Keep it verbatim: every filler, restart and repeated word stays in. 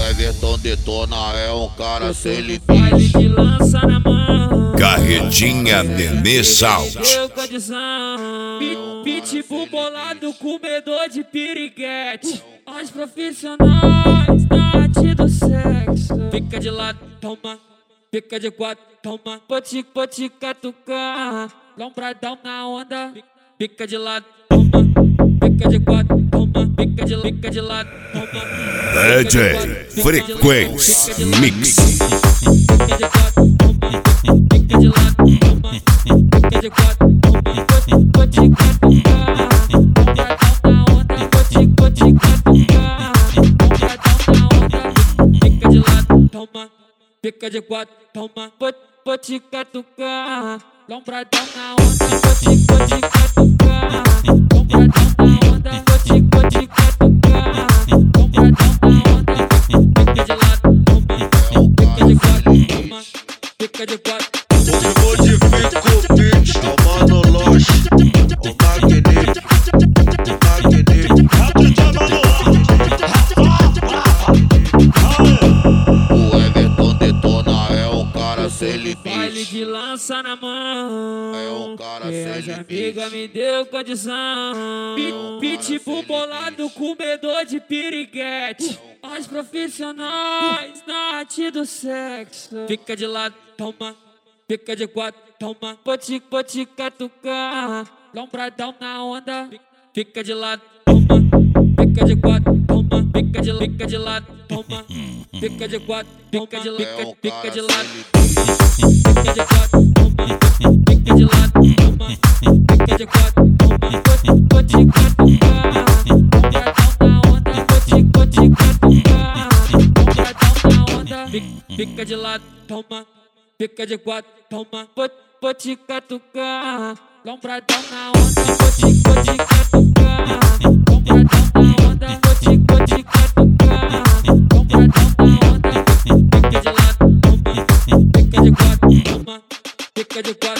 Everton detona, é um cara sem limite. Baile de lança na mão, Carretinha Nenê Sound. deu condição. Pitbull bolado, comedor de piriguete. Os profissionais da arte do sexo. Fica de lado, toma. Fica de quatro, toma. Pode, pode catucar. Lombradão na onda. Fica de lado, toma. Fica de quatro, toma. Fica de, fica de lado, toma. D J Frequência Mix. Fica de quatro, toma. Fica de lado, toma. Fica de quatro, toma. Pode catucar. Lombradão na onda. Pode, pode catucar. Lombradão na onda. Fica de lado, toma. Fica de quatro, toma. Pode, pode catucar. Lombradão na onda. Pode, pode catucar. Lombradão na onda. Pode, pode catucar. Lombradão na onda. Fica de lado, toma. Fica de quatro, toma. Fica de quatro. O modifica o beat, é o Mano Loche, o Magneto, o Magneto. O Everton detona, é um cara sem Baile limite. de lança na mão, É um cara e sem as limite. amigas me deu condição. Pitbull bolado, comedor de piriguete. Os profissionais da arte do sexo. Fica de lado, toma. Fica de quatro, toma. Pode, pode catucar. Lombradão na onda. Fica de lado, toma. Fica de quatro, toma. Fica de, fica de lado, toma. Fica de quatro, fica de, fica, fica de lado. Fica de quatro, toma. Fica de lado, toma. Fica de quatro, toma. Pode, pode catucar. Lombradão na onda. Pode, pode catucar. Lombradão na onda. Fica, fica de lado, toma. Fica de quatro, toma. Pode, pode catucar. Lombradão na onda. Pode, pode catucar. Lombradão na onda. Pode, pode catucar. Lombradão na onda. Fica de lado, toma. Fica de quatro, toma. Fica de quatro.